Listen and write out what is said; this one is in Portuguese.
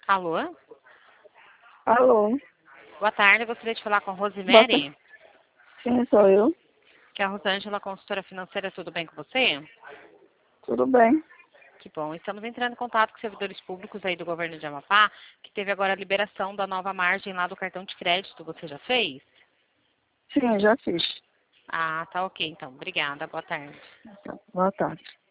Alô? Alô? Boa tarde, eu gostaria de falar com a Boa Rosemary, Sim, sou eu. que é a Rosângela, consultora financeira, tudo bem com você? Tudo bem? Que bom. Estamos entrando em contato com servidores públicos aí do governo de Amapá, que teve agora a liberação da nova margem lá do cartão de crédito. Você já fez? Sim, já fiz. Ah, tá ok então. Obrigada. Boa tarde. Boa tarde.